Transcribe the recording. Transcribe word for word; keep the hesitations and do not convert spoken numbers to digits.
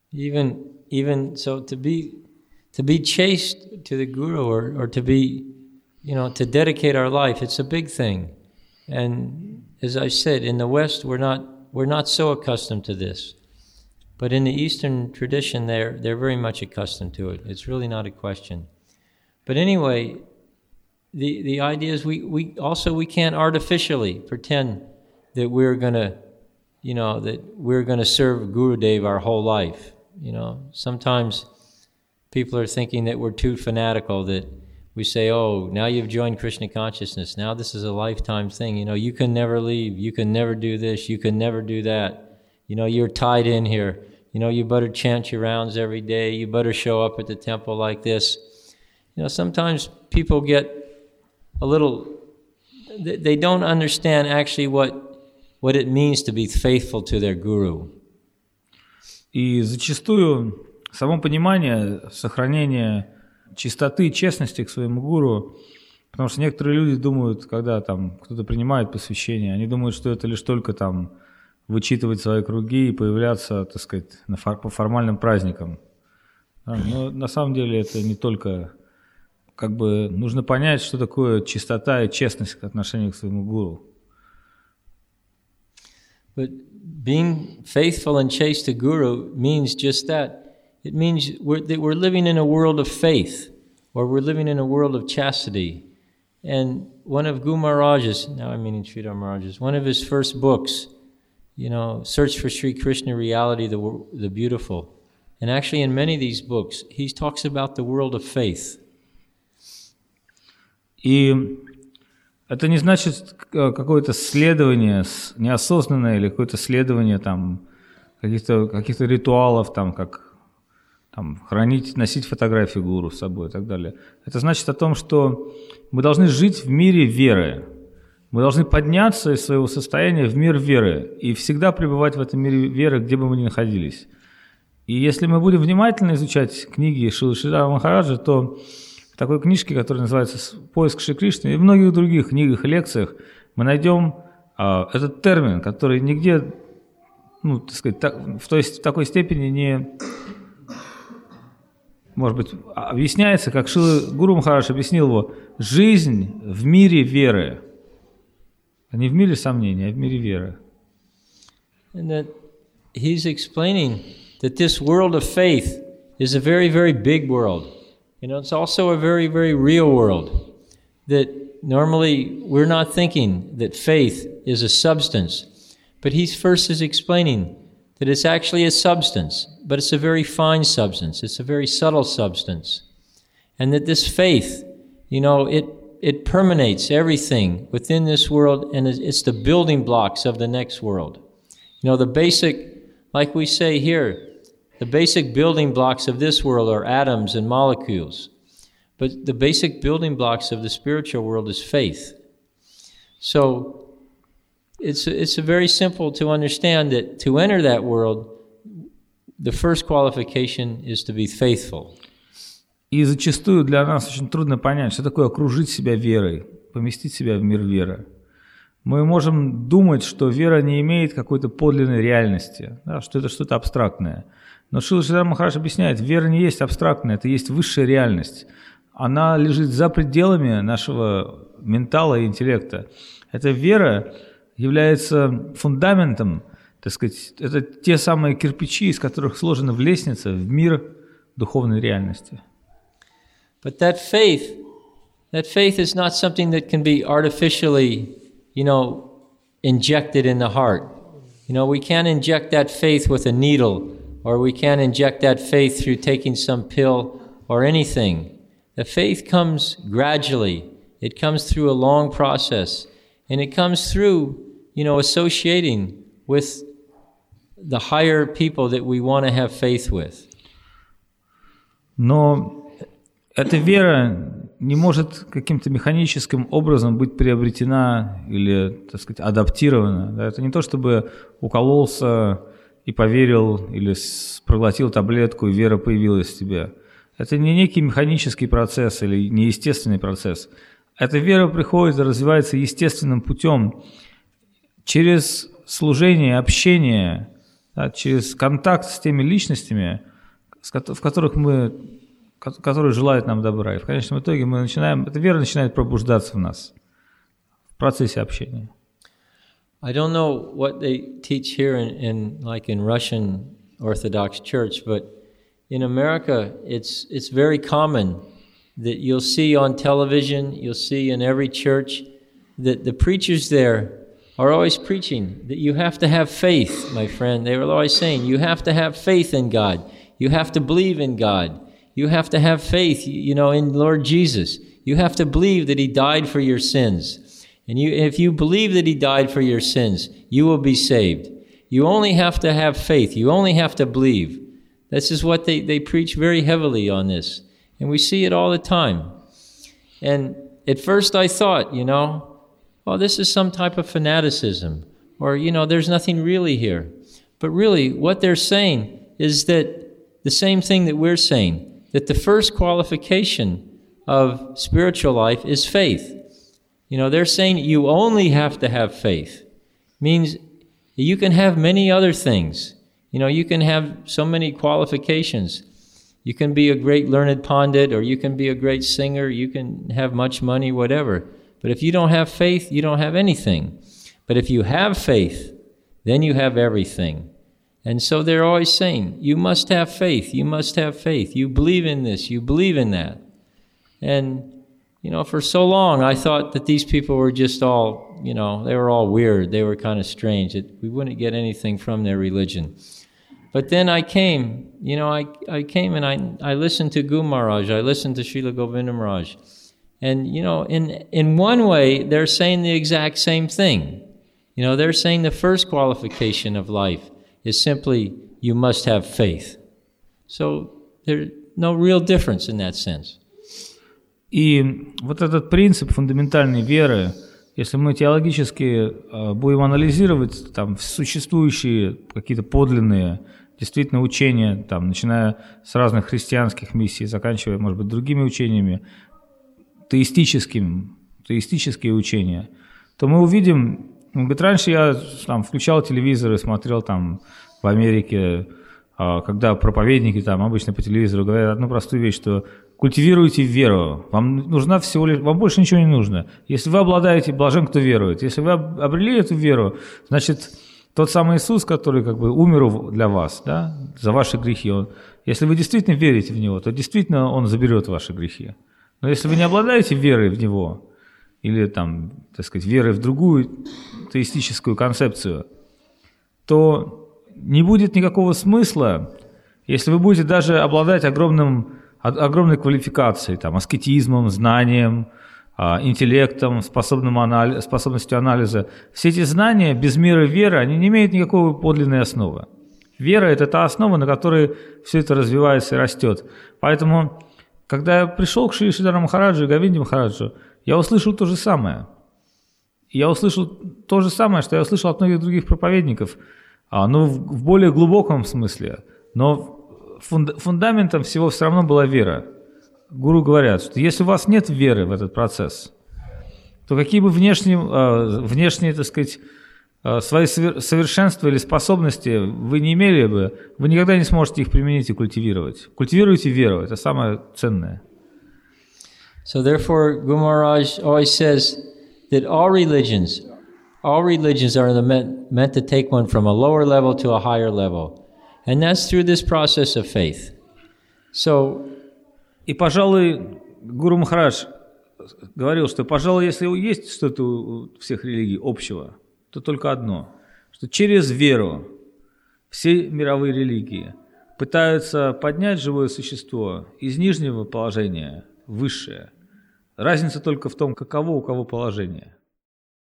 Even, even so, to be, to be chaste to the Guru, or, or to be, you know, to dedicate our life, it's a big thing. And as I said, in the West, we're not, we're not so accustomed to this. But in the Eastern tradition, they're, they're very much accustomed to it. It's really not a question. But anyway, the, the idea is we, we also, we can't artificially pretend that we're going to, you know, that we're going to serve Gurudev our whole life. You know, sometimes people are thinking that we're too fanatical, that we say, oh, now you've joined Krishna consciousness. Now this is a lifetime thing. You know, you can never leave. You can never do this. You can never do that. You know, you're tied in here. You know, you better chant your rounds every day. You better show up at the temple like this. You know, sometimes people get a little, they don't understand actually what, what it means to be faithful to their guru. И зачастую само понимание сохранения чистоты, честности к своему гуру, потому что некоторые люди думают, когда там кто-то принимает посвящение, они думают, что это лишь только там вычитывать свои круги и появляться, так сказать, на фор- по формальным праздникам. Да, но на самом деле это не только, как бы нужно понять, что такое чистота и честность к отношению к своему гуру. But being faithful and chaste to Guru means just that. It means we're, that we're living in a world of faith, or we're living in a world of chastity. And one of Guru Maharaj's, now I'm meaning Sridhar Maharaj's, one of his first books, you know, Search for Sri Krishna Reality, the, the Beautiful. And actually in many of these books, he talks about the world of faith. И это не значит какое-то следование неосознанное или какое-то следование там каких-то, каких-то ритуалов, там, как там, хранить, носить фотографии гуру с собой и так далее. Это значит о том, что мы должны жить в мире веры. Мы должны подняться из своего состояния в мир веры и всегда пребывать в этом мире веры, где бы мы ни находились. И если мы будем внимательно изучать книги Шрилы Шридхара Махараджа, то в такой книжке, которая называется «Поиск Шри Кришны», и в многих других книгах и лекциях мы найдем а, этот термин, который нигде, ну, так сказать, так, в, той, в такой степени не, может быть, объясняется, как Шрила Гуру Махарадж объяснил его: «Жизнь в мире веры». Не в мире сомнений, а в мире веры. And that he's explaining that this world of faith is a very, very big world. You know, it's also a very, very real world. That normally we're not thinking that faith is a substance. But he first is explaining that it's actually a substance, but it's a very fine substance. It's a very subtle substance. And that this faith, you know, it It permeates everything within this world, and it's the building blocks of the next world. You know, the basic, like we say here, the basic building blocks of this world are atoms and molecules. But the basic building blocks of the spiritual world is faith. So it's, it's very simple to understand that to enter that world, the first qualification is to be faithful. И зачастую для нас очень трудно понять, что такое окружить себя верой, поместить себя в мир веры. Мы можем думать, что вера не имеет какой-то подлинной реальности, да, что это что-то абстрактное. Но Шрила Шридхар Махарадж объясняет, вера не есть абстрактная, это есть высшая реальность. Она лежит за пределами нашего ментала и интеллекта. Эта вера является фундаментом, так сказать, это те самые кирпичи, из которых сложена в лестнице в мир духовной реальности. But that faith, that faith is not something that can be artificially, you know, injected in the heart. You know, we can't inject that faith with a needle, or we can't inject that faith through taking some pill or anything. The faith comes gradually. It comes through a long process, and it comes through, you know, associating with the higher people that we want to have faith with. Но эта вера не может каким-то механическим образом быть приобретена или, так сказать, адаптирована. Да? Это не то, чтобы укололся и поверил, или проглотил таблетку, и вера появилась в тебе. Это не некий механический процесс или неестественный процесс. Эта вера приходит и развивается естественным путем через служение, общение да, через контакт с теми личностями, в которых мы, которые желают нам добра. И в конечном итоге мы начинаем, эта вера начинает пробуждаться в нас в процессе общения. I don't know what they teach here in, in like in Russian Orthodox Church, but in America, it's it's very common that you'll see on television, you'll see in every church, that the preachers there are always preaching that you have to have faith, my friend. They were always saying, you have to have faith in God. You have to believe in God. You have to have faith, you know, in Lord Jesus. You have to believe that He died for your sins. And you, if you believe that He died for your sins, you will be saved. You only have to have faith. You only have to believe. This is what they, they preach very heavily on this. And we see it all the time. And at first I thought, you know, well, this is some type of fanaticism. Or, you know, there's nothing really here. But really, what they're saying is that the same thing that we're saying, that the first qualification of spiritual life is faith. You know, they're saying you only have to have faith. Means you can have many other things. You know, you can have so many qualifications. You can be a great learned pundit, or you can be a great singer, you can have much money, whatever. But if you don't have faith, you don't have anything. But if you have faith, then you have everything. And so they're always saying, you must have faith, you must have faith. You believe in this, you believe in that. And you know, for so long, I thought that these people were just all, you know, they were all weird. They were kind of strange. That we wouldn't get anything from their religion. But then I came, you know, I, I came and I I listened to Guru Maharaj. I listened to Srila Govinda Maharaj. And, you know, in in one way, they're saying the exact same thing. You know, they're saying the first qualification of life is simply you must have faith. So there's no real difference in that sense. И вот этот принцип фундаментальной веры, если мы теологически э, будем анализировать там существующие какие-то подлинные действительно учения, там, начиная с разных христианских миссий, заканчивая, может быть, другими учениями, теистическим, теистические учения, то мы увидим, ну, говорит, раньше я там включал телевизор и смотрел там в Америке, э, когда проповедники там обычно по телевизору говорят одну простую вещь, что культивируйте веру. Вам нужна всего лишь, вам больше ничего не нужно. Если вы обладаете, блажен, кто верует. Если вы обрели эту веру, значит, тот самый Иисус, который как бы умер для вас, да, за ваши грехи, он, если вы действительно верите в Него, то действительно Он заберет ваши грехи. Но если вы не обладаете верой в Него, или там, так сказать, верой в другую теистическую концепцию, то не будет никакого смысла, если вы будете даже обладать огромным огромной квалификацией, там, аскетизмом, знанием, интеллектом, способным анализ, способностью анализа. Все эти знания без меры веры, они не имеют никакой подлинной основы. Вера – это та основа, на которой все это развивается и растет. Поэтому, когда я пришел к Шри Шридаре Махараджу и Говинде Махараджу, я услышал то же самое. Я услышал то же самое, что я услышал от многих других проповедников, но в более глубоком смысле. Но фундаментом всего все равно была вера. Гуру говорят, что если у вас нет веры в этот процесс, то какие бы внешние, внешние, так сказать, свои совершенства или способности вы не имели бы, вы никогда не сможете их применить и культивировать. Культивируйте веру, это самое ценное. So therefore, Guru Maharaj always says that all religions, all religions are meant, meant to take one from a lower level to a higher level. And that's through this process of faith. So, и, пожалуй, Гуру Махарадж говорил, что, пожалуй, если есть что-то у всех религий общего, то только одно, что через веру все мировые религии пытаются поднять живое существо из нижнего положения в высшее. Разница только в том, каково у кого положение.